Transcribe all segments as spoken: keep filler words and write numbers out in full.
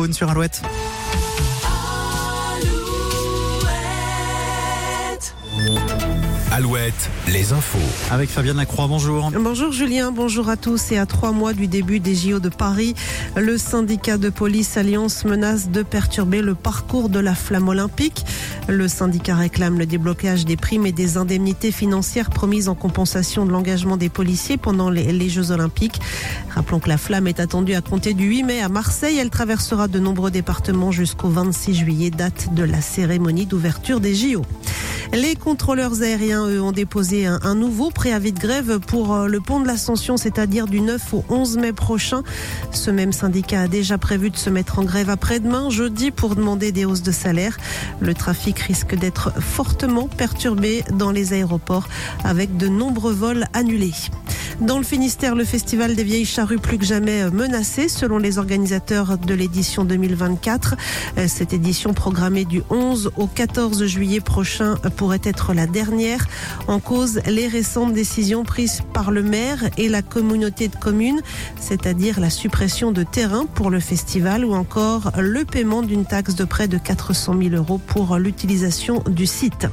Moon sur Alouette. Alouette, les infos. Avec Fabienne Lacroix, bonjour. Bonjour Julien, bonjour à tous. Et à trois mois du début des J O de Paris, le syndicat de police Alliance menace de perturber le parcours de la flamme olympique. Le syndicat réclame le déblocage des primes et des indemnités financières promises en compensation de l'engagement des policiers pendant les, les Jeux olympiques. Rappelons que la flamme est attendue à compter du huit mai à Marseille. Elle traversera de nombreux départements jusqu'au vingt-six juillet, date de la cérémonie d'ouverture des J O. Les contrôleurs aériens, eux, ont déposé un, un nouveau préavis de grève pour le pont de l'Ascension, c'est-à-dire du neuf au onze mai prochain. Ce même syndicat a déjà prévu de se mettre en grève après-demain, jeudi, pour demander des hausses de salaire. Le trafic risque d'être fortement perturbé dans les aéroports avec de nombreux vols annulés. Dans le Finistère, le festival des vieilles charrues plus que jamais menacé selon les organisateurs de l'édition deux mille vingt-quatre. Cette édition programmée du onze au quatorze juillet prochain pourrait être la dernière. En cause, les récentes décisions prises par le maire et la communauté de communes, c'est-à-dire la suppression de terrain pour le festival ou encore le paiement d'une taxe de près de quatre cent mille euros pour l'utilisation du site.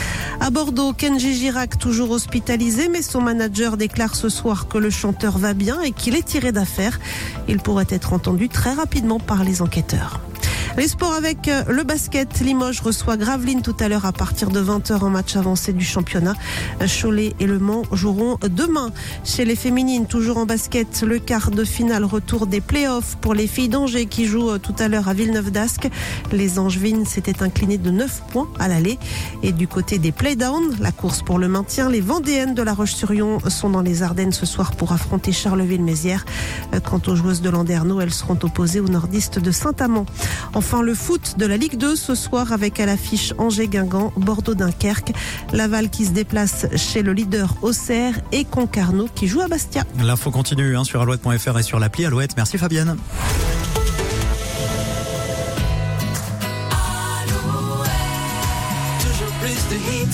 À Bordeaux, Kenji Girac, toujours hospitalisé, mais son manager déclare ce soir que le chanteur va bien et qu'il est tiré d'affaire. Il pourrait être entendu très rapidement par les enquêteurs. Les sports avec le basket. Limoges reçoit Gravelines tout à l'heure à partir de vingt heures en match avancé du championnat. Cholet et Le Mans joueront demain. Chez les féminines, toujours en basket, le quart de finale retour des playoffs pour les filles d'Angers qui jouent tout à l'heure à Villeneuve-d'Ascq. Les Angevines s'étaient inclinées de neuf points à l'aller. Et du côté des playdowns, la course pour le maintien, les Vendéennes de La Roche-sur-Yon sont dans les Ardennes ce soir pour affronter Charleville-Mézières. Quant aux joueuses de Landerneau, elles seront opposées aux nordistes de Saint-Amand. Enfin, le foot de la Ligue deux ce soir avec à l'affiche Angers-Guingamp, Bordeaux-Dunkerque, Laval qui se déplace chez le leader Auxerre et Concarneau qui joue à Bastia. L'info continue hein, sur alouette point f r et sur l'appli Alouette. Merci Fabienne.